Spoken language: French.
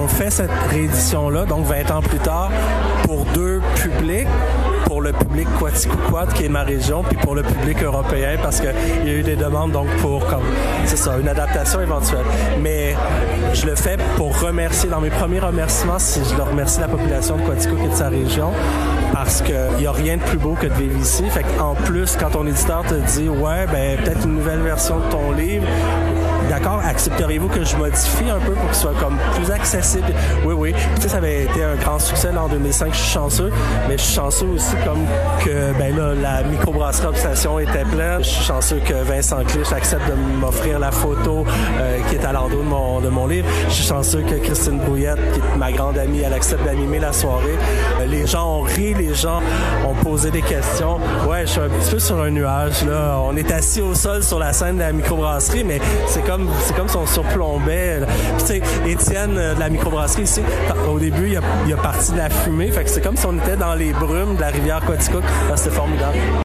on fait cette réédition-là, donc 20 ans plus tard, pour deux publics. Pour le public Quaticook qui est ma région, puis pour le public européen, parce qu'il y a eu des demandes donc pour, comme, c'est ça, une adaptation éventuelle. Mais je le fais pour remercier, dans mes premiers remerciements, je leur remercie la population de Quaticook et de sa région, parce qu'il n'y a rien de plus beau que de vivre ici. Fait qu'en plus, quand ton éditeur te dit « Ouais, ben peut-être une nouvelle version de ton livre », d'accord, accepteriez-vous que je modifie un peu pour qu'il soit comme plus accessible? Oui. Tu sais, ça avait été un grand succès là, en 2005, je suis chanceux, mais je suis chanceux aussi comme que, ben là, la microbrasserie Obsession était pleine. Je suis chanceux que Vincent Clich accepte de m'offrir la photo qui est à l'endos de mon livre. Je suis chanceux que Christine Brouillette, qui est ma grande amie, elle accepte d'animer la soirée. Les gens ont ri, les gens ont posé des questions. Ouais, je suis un petit peu sur un nuage, là. On est assis au sol sur la scène de la microbrasserie, mais c'est comme si on surplombait. Puis tu sais, Étienne de la microbrasserie ici, au début, il a parti de la fumée. Fait que c'est comme si on était dans les brumes de la rivière Quaticook. C'était formidable.